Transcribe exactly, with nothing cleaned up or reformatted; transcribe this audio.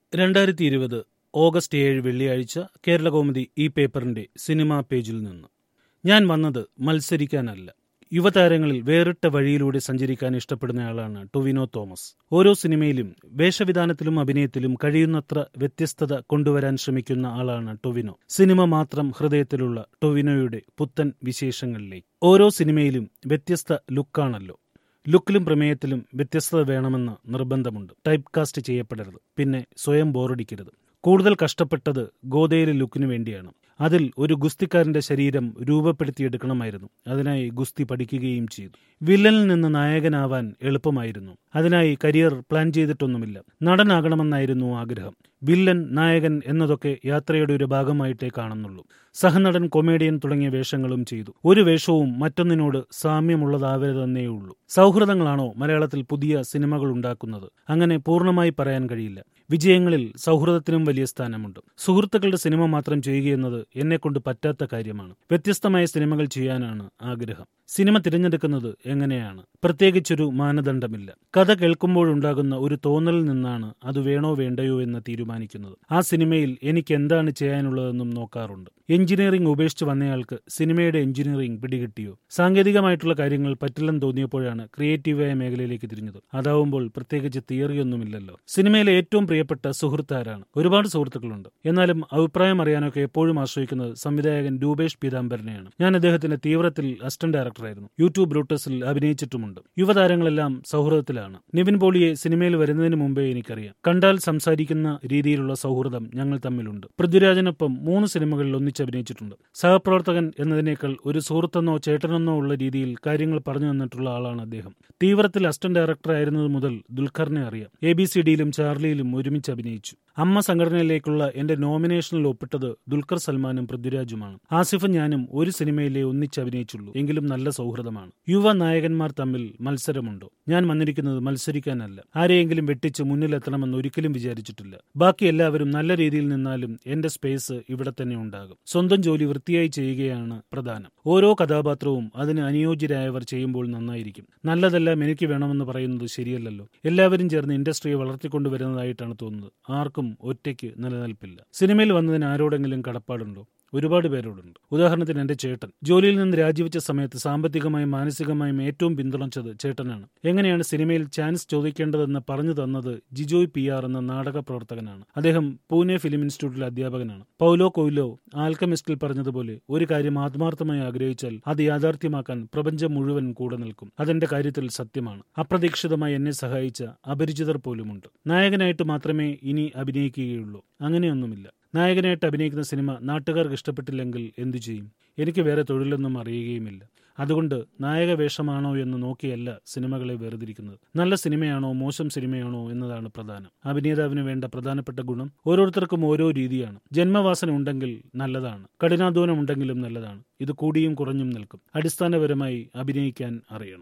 രണ്ടായിരത്തി ഇരുപത് ഓഗസ്റ്റ് ഏഴ് വെള്ളിയാഴ്ച കേരളകൗമുദി ഈ പേപ്പറിന്റെ സിനിമാ പേജിൽ നിന്ന്. ഞാൻ വന്നത് മത്സരിക്കാനല്ല. യുവതാരങ്ങളിൽ വേറിട്ട വഴിയിലൂടെ സഞ്ചരിക്കാൻ ഇഷ്ടപ്പെടുന്നയാളാണ് ടൊവിനോ തോമസ്. ഓരോ സിനിമയിലും വേഷവിധാനത്തിലും അഭിനയത്തിലും കഴിയുന്നത്ര വ്യത്യസ്തത കൊണ്ടുവരാൻ ശ്രമിക്കുന്ന ആളാണ് ടൊവിനോ. സിനിമ മാത്രം ഹൃദയത്തിലുള്ള ടൊവിനോയുടെ പുത്തൻ വിശേഷങ്ങളിലേക്ക്. ഓരോ സിനിമയിലും വ്യത്യസ്ത ലുക്കാണല്ലോ. ലുക്കിലും പ്രമേയത്തിലും വ്യത്യസ്തത വേണമെന്ന് നിർബന്ധമുണ്ട്. Type cast ചെയ്യപ്പെടരുത്. പിന്നെ സ്വയം ബോറടിക്കരുത്. കൂടുതൽ കഷ്ടപ്പെട്ടത് ഗോദയിലെ ലുക്കിനു വേണ്ടിയാണ്. അതിൽ ഒരു ഗുസ്തിക്കാരന്റെ ശരീരം രൂപപ്പെടുത്തിയെടുക്കണമായിരുന്നു. അതിനായി ഗുസ്തി പഠിക്കുകയും ചെയ്തു. വില്ലനിൽ നിന്ന് നായകനാവാൻ എളുപ്പമായിരുന്നു. അതിനായി കരിയർ പ്ലാൻ ചെയ്തിട്ടൊന്നുമില്ല. നടനാകണമെന്നായിരുന്നു ആഗ്രഹം. വില്ലൻ, നായകൻ എന്നതൊക്കെ യാത്രയുടെ ഒരു ഭാഗമായിട്ടേ കാണുന്നുള്ളൂ. സഹനടൻ, കൊമേഡിയൻ തുടങ്ങിയ വേഷങ്ങളും ചെയ്തു. ഒരു വേഷവും മറ്റൊന്നിനോട് സാമ്യമുള്ളതാവരുതെന്നേയുള്ളൂ. സൗഹൃദങ്ങളാണോ മലയാളത്തിൽ പുതിയ സിനിമകൾ ഉണ്ടാക്കുന്നത്? അങ്ങനെ പൂർണ്ണമായി പറയാൻ കഴിയില്ല. വിജയങ്ങളിൽ സൗഹൃദത്തിനും വലിയ സ്ഥാനമുണ്ട്. സുഹൃത്തുക്കളുടെ സിനിമ മാത്രം ചെയ്യുകയെന്നത് എന്നെക്കൊണ്ട് പറ്റാത്ത കാര്യമാണ്. വ്യത്യസ്തമായ സിനിമകൾ ചെയ്യാനാണ് ആഗ്രഹം. സിനിമ തിരഞ്ഞെടുക്കുന്നത് എങ്ങനെയാണ്? പ്രത്യേകിച്ചൊരു മാനദണ്ഡമില്ല. കഥ കേൾക്കുമ്പോഴുണ്ടാകുന്ന ഒരു തോന്നലിൽ നിന്നാണ് അത് വേണോ വേണ്ടയോ എന്ന് തീരുമാനിക്കുന്നത്. ആ സിനിമയിൽ എനിക്ക് എന്താണ് ചെയ്യാനുള്ളതെന്നും നോക്കാറുണ്ട്. എഞ്ചിനീയറിംഗ് ഉപേക്ഷിച്ച് വന്നയാൾക്ക് സിനിമയുടെ എഞ്ചിനീയറിംഗ് പിടികിട്ടിയോ? സാങ്കേതികമായിട്ടുള്ള കാര്യങ്ങൾ പറ്റില്ലെന്ന് തോന്നിയപ്പോഴാണ് ക്രിയേറ്റീവായ മേഖലയിലേക്ക് തിരിഞ്ഞത്. അതാവുമ്പോൾ പ്രത്യേകിച്ച് തിയറിയൊന്നുമില്ലല്ലോ. സിനിമയിലെ ഏറ്റവും പ്രിയപ്പെട്ട സുഹൃത്ത് ആരാണ്? ഒരുപാട് സുഹൃത്തുക്കളുണ്ട്. എന്നാലും അഭിപ്രായം അറിയാനൊക്കെ എപ്പോഴും ആശ്രയിക്കുന്നത് സംവിധായകൻ രൂപേഷ് പീതാംബരനെയാണ്. ഞാൻ അദ്ദേഹത്തിന്റെ തീവ്രത്തിൽ അസിസ്റ്റന്റ് ഡയറക്ടറായിരുന്നു. യൂട്യൂബ് ബ്രൂട്ടസിൽ അഭിനയിച്ചിട്ടുമുണ്ട്. യുവതാരങ്ങളെല്ലാം സൗഹൃദത്തിലാണ്. നിവിൻ പോളിയെ സിനിമയിൽ വരുന്നതിന് മുമ്പേ എനിക്കറിയാം. കണ്ടാൽ സംസാരിക്കുന്ന രീതിയിലുള്ള സൗഹൃദം ഞങ്ങൾ തമ്മിലുണ്ട്. പൃഥ്വിരാജിനൊപ്പം മൂന്ന് സിനിമകളിൽ ഒന്നിച്ച് അഭിനയിച്ചിട്ടുണ്ട്. സഹപ്രവർത്തകൻ എന്നതിനേക്കാൾ ഒരു സുഹൃത്തെന്നോ ചേട്ടനെന്നോ ഉള്ള രീതിയിൽ കാര്യങ്ങൾ പറഞ്ഞു തന്നിട്ടുള്ള ആളാണ് അദ്ദേഹം. തീവ്രത്തിൽ അസിസ്റ്റന്റ് ഡയറക്ടർ ആയിരുന്നത് മുതൽ ദുൽഖറിനെ അറിയാം. എ ബി സി ഡിയിലും ചാർലിയിലും ഒരുമിച്ച് അഭിനയിച്ചു. അമ്മ സംഘടനയിലേക്കുള്ള എന്റെ നോമിനേഷനിൽ ഒപ്പിട്ടത് ദുൽഖർ സൽമാനും പൃഥ്വിരാജുമാണ്. ആസിഫും ഞാനും ഒരു സിനിമയിലെ ഒന്നിച്ച് അഭിനയിച്ചുള്ളൂ. എങ്കിലും നല്ല സൗഹൃദമാണ്. യുവ നായകന്മാർ തമ്മിൽ മത്സരമുണ്ടോ? ഞാൻ വന്നിരിക്കുന്നത് മത്സരിക്കാനല്ല. ആരെയെങ്കിലും വെട്ടിച്ച് മുന്നിലെത്തണമെന്ന് ഒരിക്കലും വിചാരിച്ചിട്ടില്ല. ബാക്കി എല്ലാവരും നല്ല രീതിയിൽ നിന്നാലും എന്റെ സ്പേസ് ഇവിടെ തന്നെ ഉണ്ടാകും. സ്വന്തം ജോലി വൃത്തിയായി ചെയ്യുകയാണ് പ്രധാനം. ഓരോ കഥാപാത്രവും അതിന് അനുയോജ്യരായവർ ചെയ്യുമ്പോൾ നന്നായിരിക്കും. നല്ലതെല്ലാം എനിക്ക് വേണമെന്ന് പറയുന്നത് ശരിയല്ലല്ലോ. എല്ലാവരും ചേർന്ന് ഇൻഡസ്ട്രിയെ വളർത്തിക്കൊണ്ടുവരുന്നതായിട്ടാണ് തോന്നുന്നത്. ആർക്കും ഒറ്റയ്ക്ക് നിലനിൽപ്പില്ല. സിനിമയിൽ വന്നതിന് ആരോടെങ്കിലും കടപ്പാടുണ്ടോ? ഒരുപാട് പേരോടുണ്ട്. ഉദാഹരണത്തിന് എന്റെ ചേട്ടൻ. ജോലിയിൽ നിന്ന് രാജിവെച്ച സമയത്ത് സാമ്പത്തികമായും മാനസികമായും ഏറ്റവും പിന്തുണച്ചത് ചേട്ടനാണ്. എങ്ങനെയാണ് സിനിമയിൽ ചാൻസ് ചോദിക്കേണ്ടതെന്ന് പറഞ്ഞു തന്നത് ജിജോയ് പി ആർ എന്ന നാടക പ്രവർത്തകനാണ്. അദ്ദേഹം പൂനെ ഫിലിം ഇൻസ്റ്റിറ്റ്യൂട്ടിലെ അധ്യാപകനാണ്. പൗലോ കൊയ്ലോ ആൽക്കമിസ്റ്റിൽ പറഞ്ഞതുപോലെ ഒരു കാര്യം ആത്മാർത്ഥമായി ആഗ്രഹിച്ചാൽ അത് യാഥാർത്ഥ്യമാക്കാൻ പ്രപഞ്ചം മുഴുവൻ കൂടെ നിൽക്കും. അതെന്റെ കാര്യത്തിൽ സത്യമാണ്. അപ്രതീക്ഷിതമായി എന്നെ സഹായിച്ച അപരിചിതർ പോലുമുണ്ട്. നായകനായിട്ട് മാത്രമേ ഇനി അഭിനയിക്കുകയുള്ളൂ. അങ്ങനെയൊന്നുമില്ല. നായകനായിട്ട് അഭിനയിക്കുന്ന സിനിമ നാട്ടുകാർക്ക് ഇഷ്ടപ്പെട്ടില്ലെങ്കിൽ എന്തു ചെയ്യും? എനിക്ക് വേറെ തൊഴിലൊന്നും അറിയുകയുമില്ല. അതുകൊണ്ട് നായക വേഷമാണോ എന്ന് നോക്കിയല്ല സിനിമകളെ വേർതിരിക്കുന്നത്. നല്ല സിനിമയാണോ മോശം സിനിമയാണോ എന്നതാണ് പ്രധാനം. അഭിനേതാവിന് വേണ്ട പ്രധാനപ്പെട്ട ഗുണം ഓരോരുത്തർക്കും ഓരോ രീതിയാണ്. ജന്മവാസന ഉണ്ടെങ്കിൽ നല്ലതാണ്. കഠിനാധ്വാനം ഉണ്ടെങ്കിലും നല്ലതാണ്. ഇത് കൂടിയും കുറഞ്ഞും നിൽക്കും. അടിസ്ഥാനപരമായി അഭിനയിക്കാൻ അറിയണം.